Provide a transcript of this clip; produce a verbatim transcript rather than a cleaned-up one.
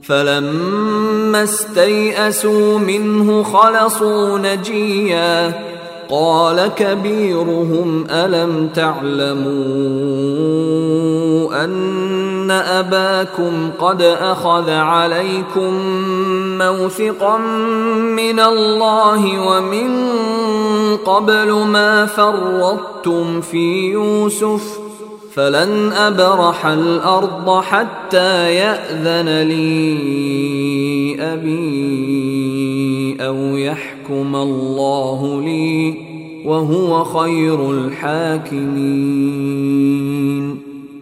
فلما استيئسوا منه خلصوا نجيا قال كبيرهم ألم تعلموا أن أباكم قد أخذ عليكم موثقا من الله ومن قبل ما فرطتم في يوسف فلن أبرح الأرض حتى يأذن لي أبي أو يحكم الله لي وهو خير الحاكمين.